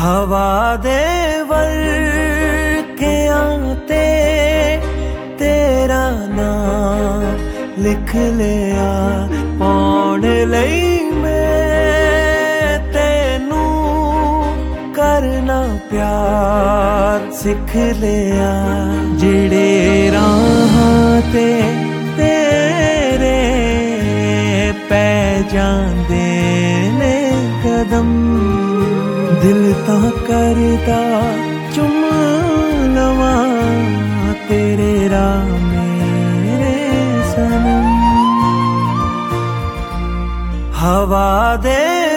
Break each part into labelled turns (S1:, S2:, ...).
S1: हवा दे वर्कियां ते तेरा नाम लिख लिया पाउण लई मैं तेनू करना प्यार सिख लिया जेड़े राहां ते तेरे पै जांदे ने कदम दिल तां करदा चुम लवां तेरे राह मेरे सनम। हवा दे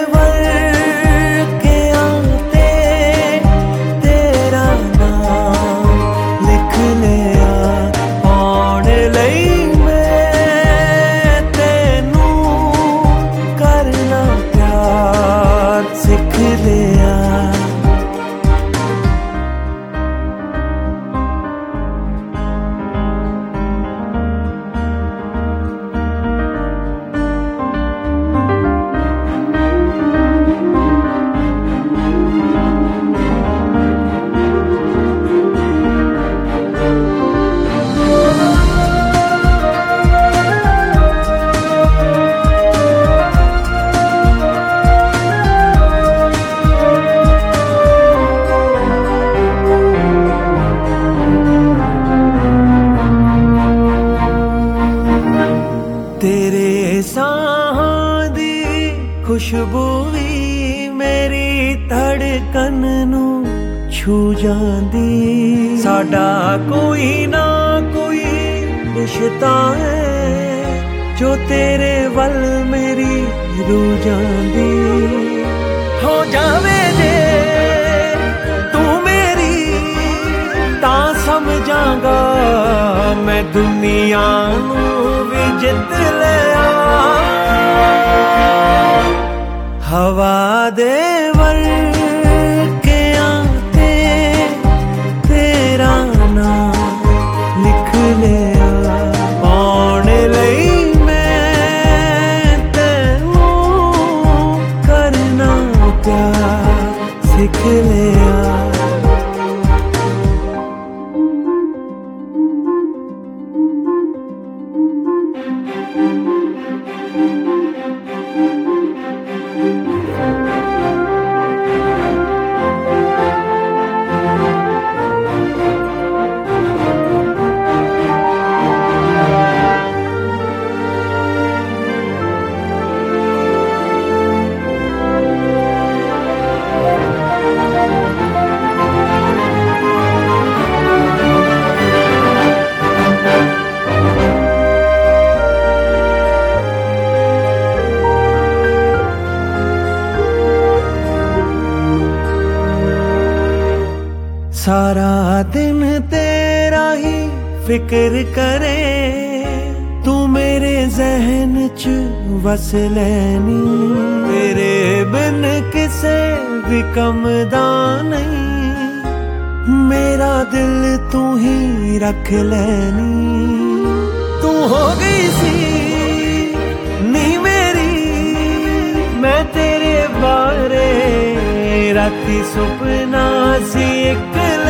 S1: वर्कियां ते तेरा नाम लिख लिया पाउण लई मैं तेनू करना प्यार सिख लिया। तेरे साहां दी खुशबू भी मेरी धड़कन नू छू जांदी साडा कोई ना कोई रिश्ता है जो तेरे वल मेरी रू जांदी हो जावे जे तू मेरी तां समझांगा मैं दुनिया नू भी जित लिया। हवा दे वर्कियां ते तेरा नाम लिख लिया पाउण लई मैं तेनू करना प्यार सिख लिया। सारा दिन तेरा ही फिक्र करे तू मेरे जहन च वस लैनी तेरे बिन किसे भी कमदा नहीं मेरा दिल तू ही रख लैनी। तू हो गई सी नी मेरी मैं तेरे बारे राती सुपना सी एक